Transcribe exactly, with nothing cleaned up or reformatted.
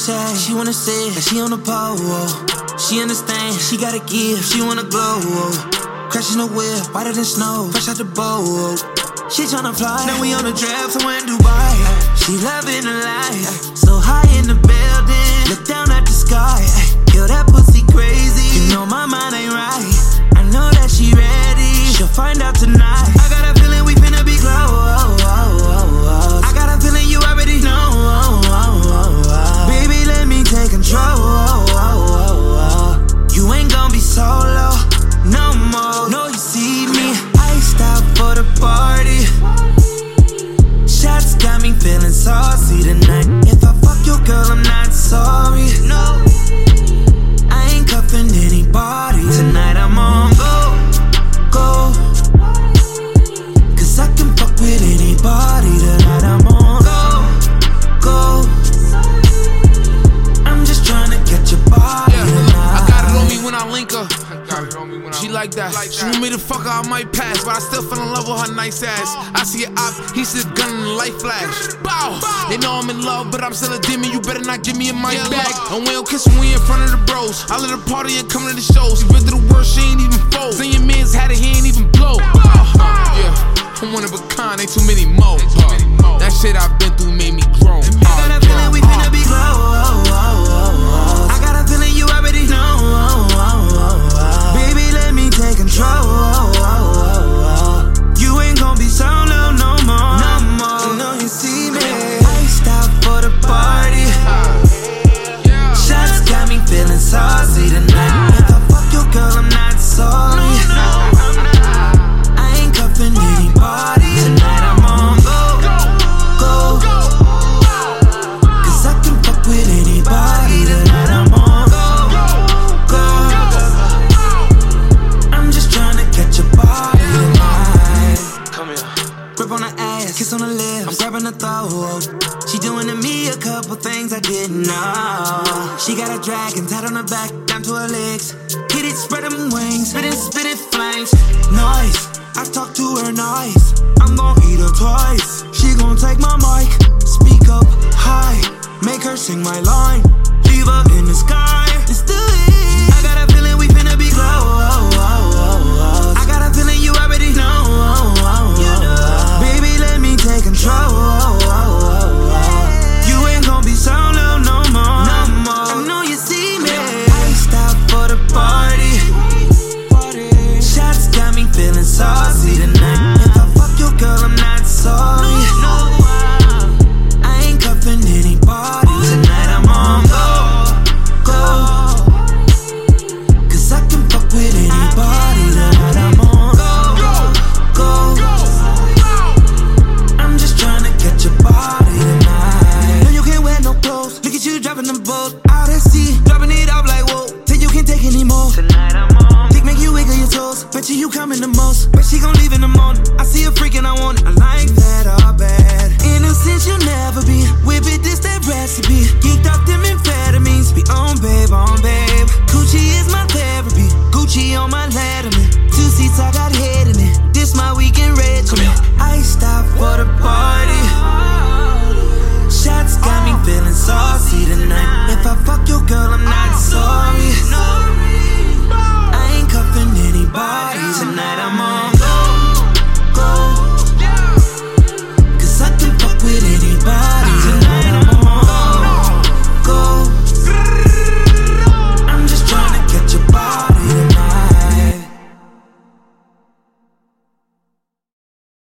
say, she wanna say that she on the pole. She understand, she gotta give, she wanna glow. Crashing the whip, whiter than snow, fresh out the boat. She tryna fly, now we on the draft somewhere in Dubai. She loving the life, so high in the building, look down at the sky. Yo, that pussy crazy, you know my mind ain't right. I know that she ready, she'll find out tonight. I got a feeling we finna be close. I got a feeling you already know. Baby, let me take control. You ain't gon' be solo no more. No, you see me, iced out for the party. Shots got me feeling saucy tonight. If I fuck your girl, I'm not sorry. No, I ain't cuffing anybody. Tonight I'm on go, go. Cause I can fuck with anybody. Tonight I'm on go, go. I'm just tryna get your body yeah, tonight. I got it on me when I link her. She like that. She want me to fuck her, I might pass, but I still fell in love with her nice ass. I see an op, he see a gun in the light flash. Bow! They know I'm in love, but I'm still a demon. You better not give me a mic back. And we don't kiss when we in front of the bros. I let her party and come to the shows. She been through the worst, she ain't even fold. Then your man's had it, he ain't even blow. Uh, yeah, I'm one of a kind, ain't too many more. Uh, that shit I've been through made me grown. I got a feeling we finna be close. I got a feeling you already know. Baby, let me take control. You ain't gon' be solo no more. No more. You know you see me, iced out for the party. Shots got me feeling saucy tonight. If I fuck your girl, I'm not sorry. I ain't cuffing anybody. Tonight I'm on go, go. Cause I can fuck with anybody. Tonight I'm on go, go. I'm just tryna catch your body tonight. Come here. Grip on her ass, kiss on her lips, I'm grabbing her throat. She doing to me a couple things I didn't know. She got a dragon tied on her back, down to her legs. Hit it, spread them wings, spit it, spit it, flames. Nice, I talk to her nice. I'm gon' eat her twice. She gon' take my mic, speak up high, make her sing my line. Leave her in the sky, let's do it. I got a feeling we finna be close. I got a feeling you already know. Baby, let me take control. You ain't gon' be solo no more. No more. I know you see me, iced out for the party. Shots got me feeling saucy tonight. If I fuck your girl, I'm not sorry. I ain't cuffing anybody. Tonight I'm on go, go. Cause I can fuck with anybody. Tonight I'm on go, go. I'm just tryna catch your body tonight. No, you can't wear no clothes. Look at you dropping the boat out at sea, dropping it off like whoa. Till you can't take anymore. Tonight I'm on. Dick make you wiggle your toes. Bet you you coming the most. Bet she gon'